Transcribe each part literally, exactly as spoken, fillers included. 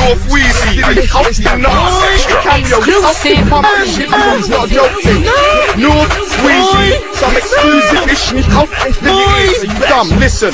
North Wheezy, are you healthy enough? Exclusive. It's not a joke thing. North Wheezy, some exclusive ish, nicht auf echt Are you dumb? Listen.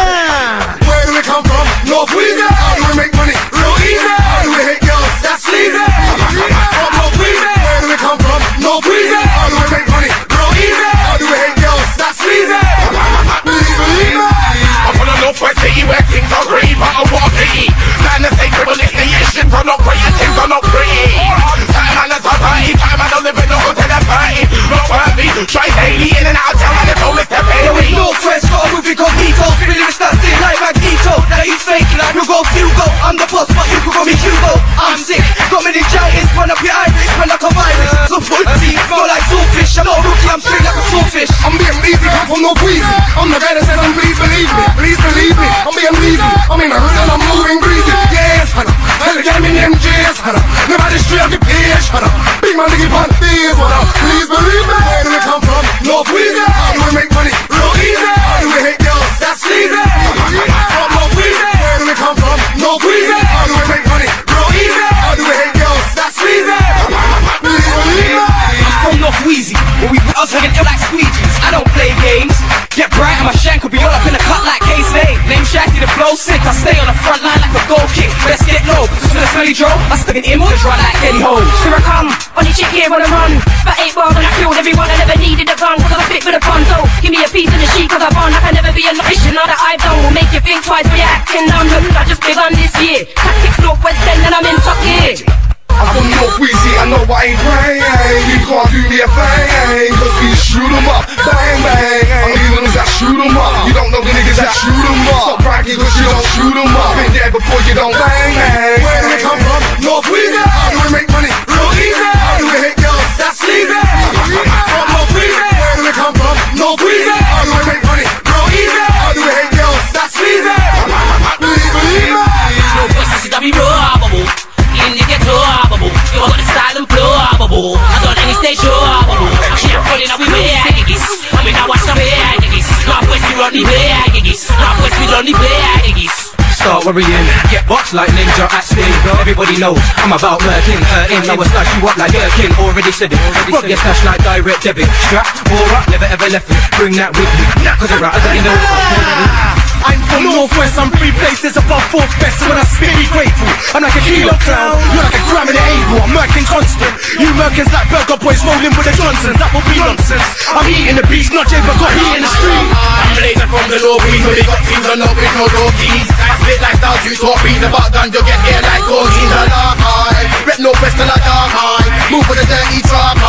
Where do we come from? North Wheezy. How do we make money? Real easy. How do we hit girls? That's sleazy. From North Wheezy. Where do we come from? North Wheezy. How do we make money? Real easy. How do we hit girls? That's sleazy. Believe, believe me. I'm from the Northwest City where things are green, but I want to pity. Stand the same people, it's the issues are not great and things are not pretty. Time man is a party, time man don't live in the hotel and party. Not worthy, try daily in and out, tell man it's always the pay. Yo, it's Northwest, got a movie called Nito. Spinning the stats in like Magneto. Now you fake like you go Hugo. I'm the boss, but you can call me Hugo. I'm sick, got meningitis, run up your iris, run like a virus. So put teeth, go like swordfish. I'm not a rookie, I'm straight like a swordfish. I'm being easy, come from North Wheezy. I'm the guy that says I'm please believe me. Please believe me, I'm being easy. I'm in the hood and I'm moving greasy. Yes, Hannah, hell again in M Js, Hannah. Never the street of the page, Hannah. Big man, nigga, pan this, what up? Please believe me. Where do we come from? North Wheezy. How do we make money? Real easy. How do we hit girls? That's sleazy. From North Wheezy. Where do we come from? North Wheezy. How do we make money? Real easy. How do we hit girls? That's sleazy. Believe, believe me. I'm from North Wheezy, where we put us like ill like squeegees. I don't play games. Get bright and my shank will be all up in the cut like K-Slade. Name Shaggy, the flow sick. I stay on the front line like a goal kick. Best get low, just for the smelly Joe. I stick an image right like Eddie Ho. Here I come, on the chick here on the run. Spat eight bars and I killed everyone. I never needed a gun, cause I spit for the fun. So give me a piece of the sheet, cause I run. I can never be a mission. All that I've done will make you think twice for your acting dumb. Look, I just begun this year. Tactics Northwest End and I'm in tuck here. I'm from North Wheezy, I know I ain't playing. You can't do me a thing, cause we shoot 'em up, bang bang. I'm the ones that shoot 'em up. You don't know the niggas that shoot 'em up. Stop bragging cause you don't shoot 'em up. Been there before, you don't bang bang. Where do we come from? North Wheezy. How do we make money? Real easy. How do we hit girls? That's sleazy. From North Wheezy. Where do we come from? North Wheezy. How do we make money? Real easy. How do we hit girls? That's sleazy. Believe, believe me. Northwest is the bubble. In the ghetto, bubble. You got the style and flow, bubble. I don't any stage show, bubble. She a falling up with me, I giggies. I mean, I watch the way, I giggies. Northwest, we run the way, I giggies. Northwest, we run the way, I giggies. Start worrying, get boxed like ninja at spin. Everybody knows I'm about murking, hurting. I will slash you up like Gherkin. Already said it. Rob your stash like direct debit. Strap, or up, never ever left it. Bring that with me. Cause it's right, I don't know what I'm from Northwest, I'm three places above fourth best. So when I spit, be grateful. I'm like a kilo clown, you're like a gram in the able. I'm murking constant. You murkins like Burger Boys rolling with the Johnsons. That will be nonsense. I'm eating the beats, not Jay, but got heat in the street. I'm blazing from the low breeze, but they got teams on up with no door keys. I spit like stars, you talk bees about guns, you get here like gold jeans. I laugh high, rep Northwest and I dark high. Move for the dirty truck.